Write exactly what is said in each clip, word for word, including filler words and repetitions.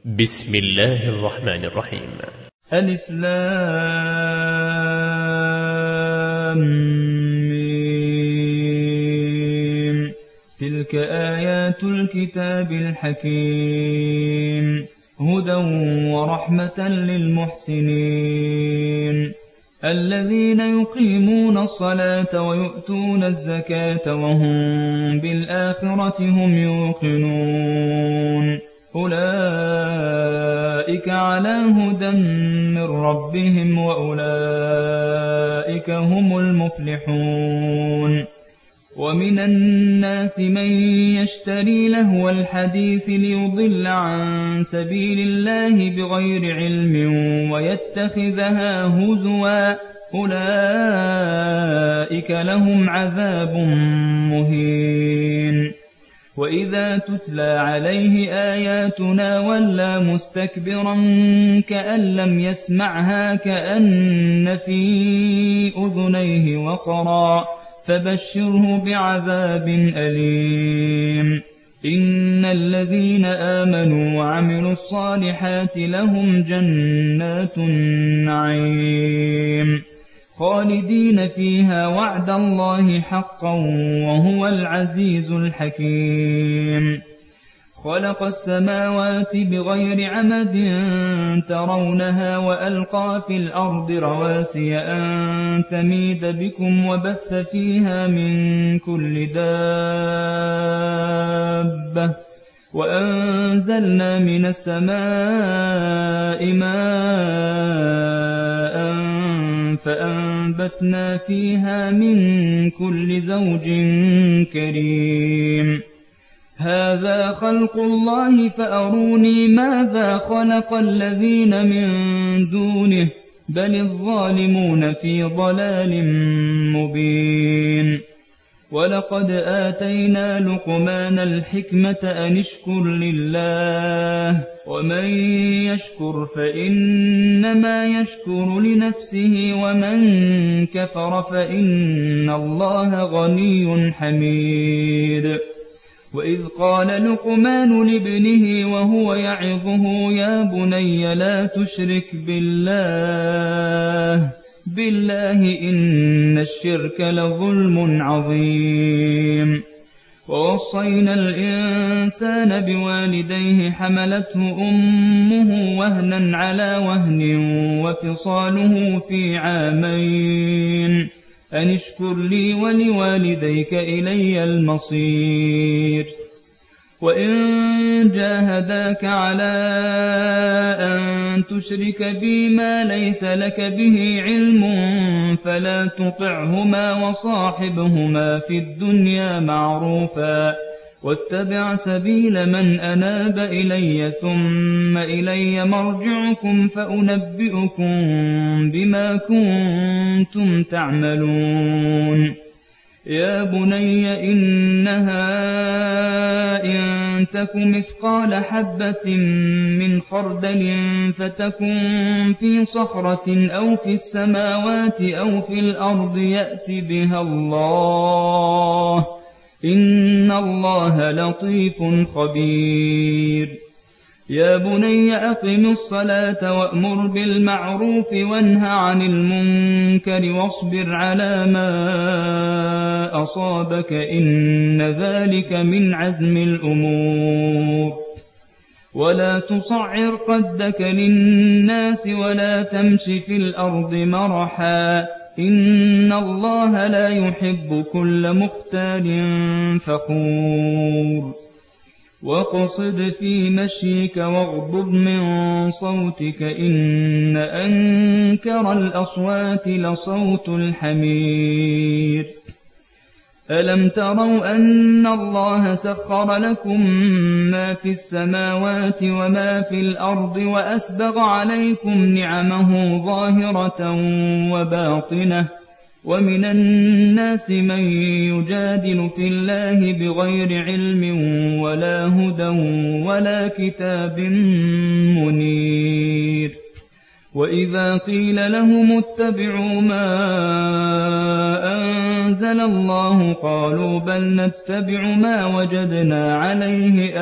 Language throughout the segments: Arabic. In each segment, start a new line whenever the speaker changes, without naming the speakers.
بسم الله الرحمن الرحيم.
ألف لام ميم. تلك آيات الكتاب الحكيم هدى ورحمة للمحسنين الذين يقيمون الصلاة ويؤتون الزكاة وهم بالآخرة هم يوقنون أولئك على هدى من ربهم وأولئك هم المفلحون. ومن الناس من يشتري لهو الحديث ليضل عن سبيل الله بغير علم ويتخذها هزوا أولئك لهم عذاب مهين. وإذا تتلى عليه آياتنا ولى مستكبرا كأن لم يسمعها كأن في أذنيه وقرا فبشره بعذاب أليم. إن الذين آمنوا وعملوا الصالحات لهم جنات النعيم خالدين فيها وعد الله حقا وهو العزيز الحكيم. خلق السماوات بغير عمد ترونها وألقى في الأرض رواسي أن تميد بكم وبث فيها من كل دابة وأنزلنا من السماء ماء فأنبتنا فيها من كل زوج كريم. هذا خلق الله فأروني ماذا خلق الذين من دونه بل الظالمون في ضلال مبين. ولقد آتينا لقمان الحكمة أن اشكر لله ومن يشكر فإنما يشكر لنفسه ومن كفر فإن الله غني حميد. وإذ قال لقمان لابنه وهو يعظه يا بني لا تشرك بالله بالله إن الشرك لظلم عظيم. ووصينا الإنسان بوالديه حملته أمه وهنا على وهن وفصاله في عامين أن اشكر لي ولوالديك إلي المصير. وإن جاهداك على أن تشرك بي ما ليس لك به علم فلا تطعهما وصاحبهما في الدنيا معروفا واتبع سبيل من أناب إلي ثم إلي مرجعكم فأنبئكم بما كنتم تعملون. يا بني إنها إن تك مثقال حبة من خردل فتكن في صخرة أو في السماوات أو في الأرض يأت بها الله إن الله لطيف خبير. يا بني أقم الصلاة وأمر بالمعروف وانه عن المنكر واصبر على ما أصابك إن ذلك من عزم الأمور. ولا تصعر خدك للناس ولا تمش في الأرض مرحا إن الله لا يحب كل مختال فخور. واقصد في مشيك واغضض من صوتك إن أنكر الأصوات لصوت الحمير. ألم تروا أن الله سخر لكم ما في السماوات وما في الأرض وأسبغ عليكم نعمه ظاهرة وباطنة ومن الناس من يجادل في الله بغير علم ولا هدى ولا كتاب منير. وإذا قيل لهم اتبعوا ما أنزل الله قالوا بل نتبع ما وجدنا عليه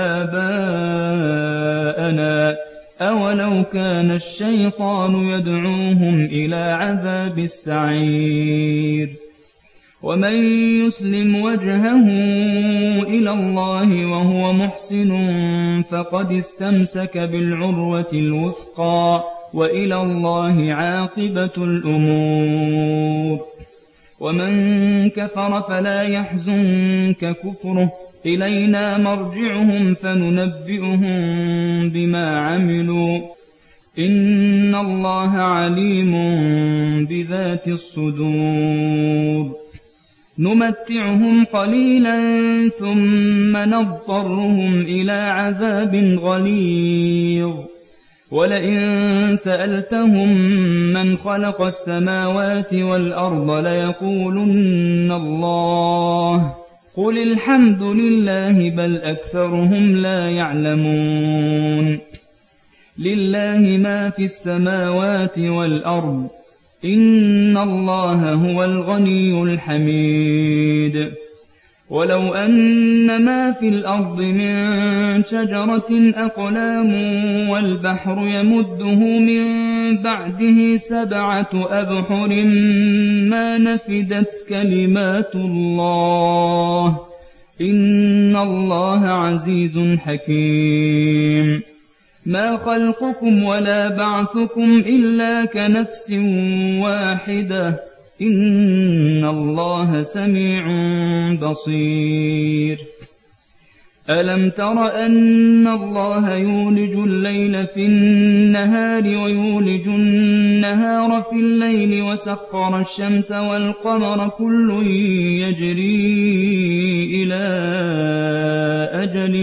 آباءنا أولو كان الشيطان يدعوهم إلى عذاب السعير ومن يسلم وجهه إلى الله وهو محسن فقد استمسك بالعروة الوثقى وإلى الله عاقبة الأمور ومن كفر فلا يحزنك كفره إلينا مرجعهم فننبئهم بما عملوا إن الله عليم بذات الصدور نمتعهم قليلا ثم نضطرهم إلى عذاب غليظ ولئن سألتهم من خلق السماوات والأرض ليقولن الله قل الحمد لله بل أكثرهم لا يعلمون لله ما في السماوات والأرض إن الله هو الغني الحميد ولو أن ما في الأرض من شجرة أقلام والبحر يمده من بعده سبعة أبحر ما نفدت كلمات الله إن الله عزيز حكيم ما خلقكم ولا بعثكم إلا كنفس واحدة إن الله سميع بصير ألم تر أن الله يولج الليل في النهار ويولج النهار في الليل وسخر الشمس والقمر كل يجري إلى أجل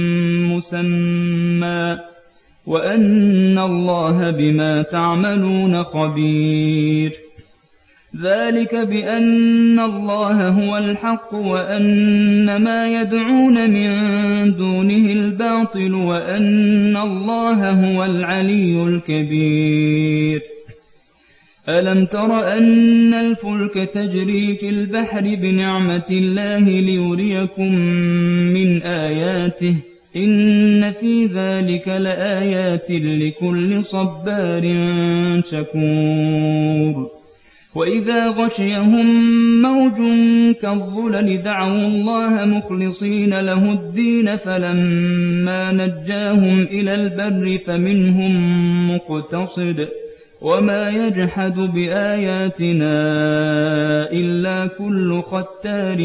مسمى وأن الله بما تعملون خبير ذلك بأن الله هو الحق وأن ما يدعون من دونه الباطل وأن الله هو العلي الكبير ألم تر أن الفلك تجري في البحر بنعمة الله ليريكم من آياته إن في ذلك لآيات لكل صبار شكور وإذا غشيهم موج كالظلل دعوا الله مخلصين له الدين فلما نجاهم إلى البر فمنهم مقتصد وما يجحد بآياتنا إلا كل ختار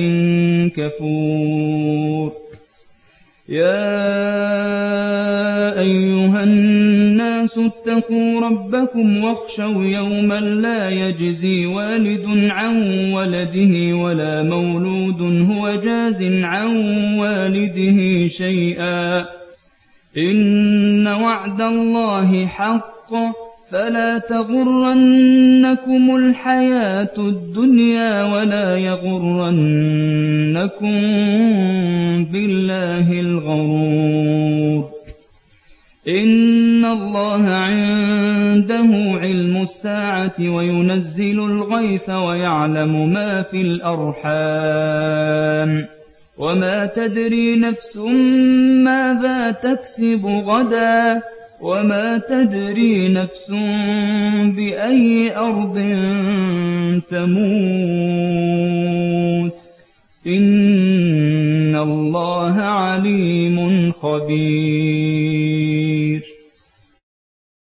كفور يا أيها الناس اتقوا ربكم واخشوا يوما لا يجزي والد عن ولده ولا مولود هو جاز عن والده شيئا إن وعد الله حق فلا تغرنكم الحياة الدنيا ولا يغرنكم بالله الغرور إن الله عنده علم الساعة وينزل الغيث ويعلم ما في الأرحام وما تدري نفس ماذا تكسب غدا وما تدري نفس بأي أرض تموت إن الله عليم خبير